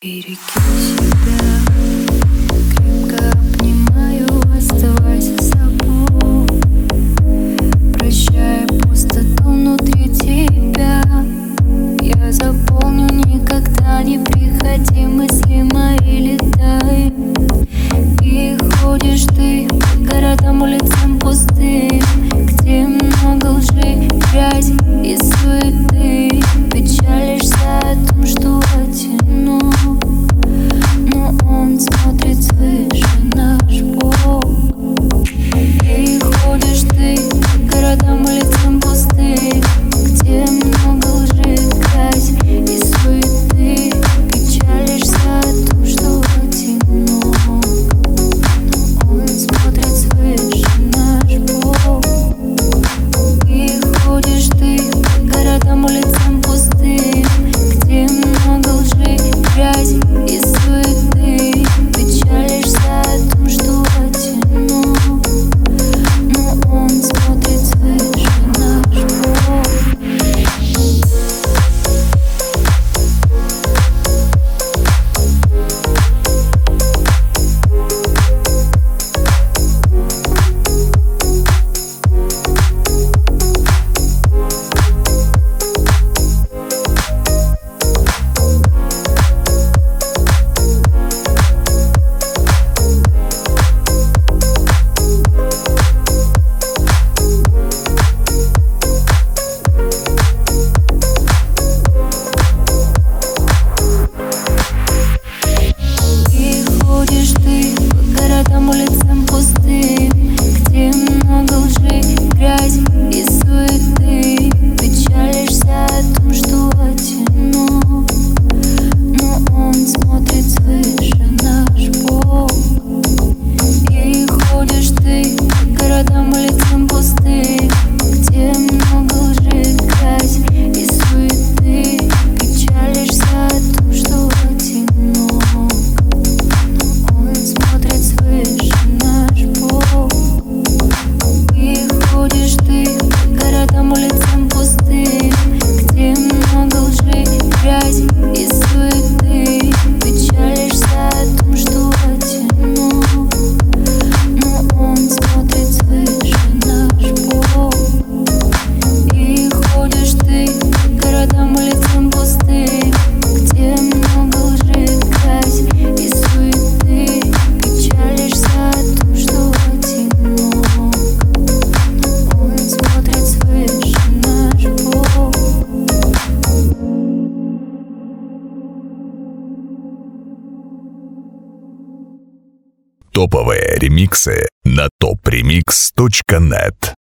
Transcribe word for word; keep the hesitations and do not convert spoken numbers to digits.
Береги себя, крепко обнимаю, оставайся собой. Прощай пустоту внутри тебя. Я заполню, никогда не приходи, мысли мои летай. И ходишь ты по городам, улицам пустым, где много лжи, грязи и суеты. Печалишься о том, что одинок, но он смотрит свыше, наш Бог. И ходишь ты по городам, улицам пустым, где много лжи, грязи и суеты. Печалишься о том, что одинок, но он смотрит свыше, наш Бог. И ходишь ты по городам, улицам пустым, где много лжи, грязи и суеты. Печалишься о том, что одинок, но он смотрит свыше, наш Бог. И ходишь ты по городам, улицам пустым, где много лжи, грязи и суеты. Печалишься о том, что одинок, но он смотрит свыше, наш Бог. И ходишь ты по городам, улицам пустым, где много лжи, грязи и суеты. Печалишься о том, что одинок, он смотрит свыше, наш Бог. И ходишь ты по городам, улицам пустым, где много лжи, грязи и суеты. Печалишься о том, что одинок, но он смотрит свыше, наш Бог. И ходишь ты по городам, улицам пустым, где много лжи, грязи и суеты. Печалишься о том, что одинок, он смотрит свыше, наш Бог. Топовые ремиксы на топ ремикс точка нет.